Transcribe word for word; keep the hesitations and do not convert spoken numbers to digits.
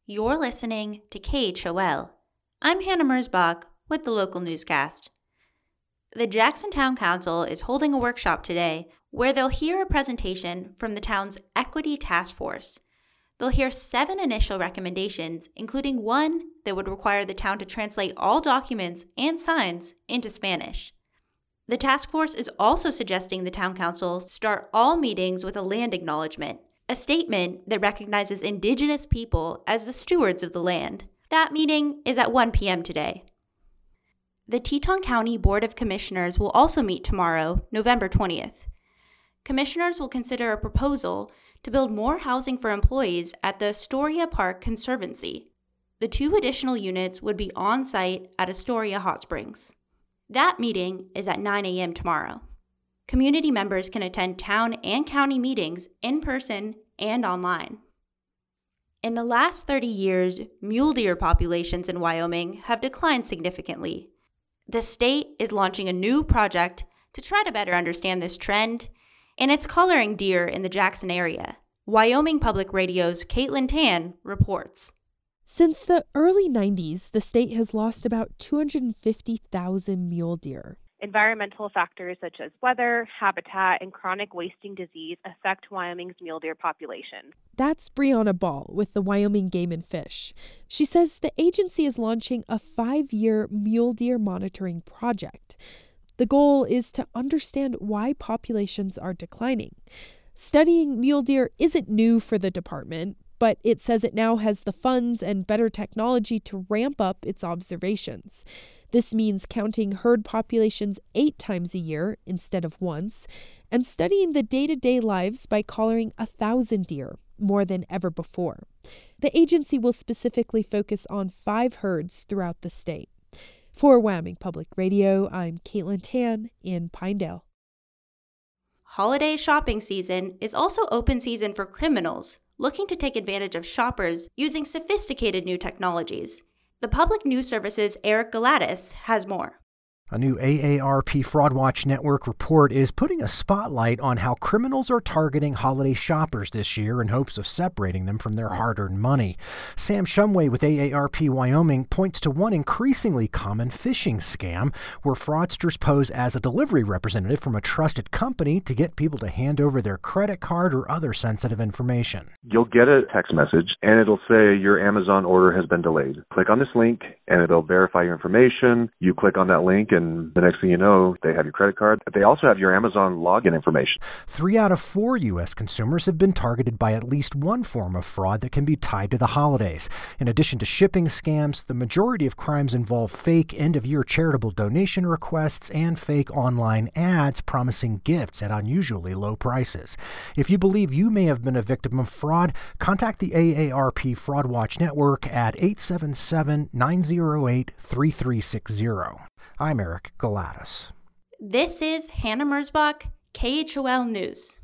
You're listening to K H O L. I'm Hannah Mersbach with the local newscast. The Jackson Town Council is holding a workshop today where they'll hear a presentation from the town's Equity Task Force. They'll hear seven initial recommendations, including one that would require the town to translate all documents and signs into Spanish. The task force is also suggesting the town council start all meetings with a land acknowledgement, a statement that recognizes Indigenous people as the stewards of the land. That meeting is at one p.m. today. The Teton County Board of Commissioners will also meet tomorrow, November twentieth. Commissioners will consider a proposal to build more housing for employees at the Astoria Park Conservancy. The two additional units would be on site at Astoria Hot Springs. That meeting is at nine a.m. tomorrow. Community members can attend town and county meetings in person and online. In the last thirty years, mule deer populations in Wyoming have declined significantly. The state is launching a new project to try to better understand this trend, and it's collaring deer in the Jackson area. Wyoming Public Radio's Caitlin Tan reports. Since the early nineties, the state has lost about two hundred fifty thousand mule deer. Environmental factors such as weather, habitat, and chronic wasting disease affect Wyoming's mule deer population. That's Brianna Ball with the Wyoming Game and Fish. She says the agency is launching a five-year mule deer monitoring project. The goal is to understand why populations are declining. Studying mule deer isn't new for the department, but it says it now has the funds and better technology to ramp up its observations. This means counting herd populations eight times a year instead of once, and studying the day-to-day lives by collaring a thousand deer, more than ever before. The agency will specifically focus on five herds throughout the state. For Wyoming Public Radio, I'm Caitlin Tan in Pinedale. Holiday shopping season is also open season for criminals looking to take advantage of shoppers using sophisticated new technologies. The Public News Service's Eric Galatis has more. A new A A R P Fraud Watch Network report is putting a spotlight on how criminals are targeting holiday shoppers this year in hopes of separating them from their hard-earned money. Sam Shumway with A A R P Wyoming points to one increasingly common phishing scam where fraudsters pose as a delivery representative from a trusted company to get people to hand over their credit card or other sensitive information. You'll get a text message and it'll say your Amazon order has been delayed. Click on this link and it'll verify your information. You click on that link and And the next thing you know, they have your credit card. They also have your Amazon login information. Three out of four U S consumers have been targeted by at least one form of fraud that can be tied to the holidays. In addition to shipping scams, the majority of crimes involve fake end-of-year charitable donation requests and fake online ads promising gifts at unusually low prices. If you believe you may have been a victim of fraud, contact the A A R P Fraud Watch Network at eight seven seven, nine zero eight, three three six zero. I'm Eric Galatis. This is Hannah Mersbach, K H O L News.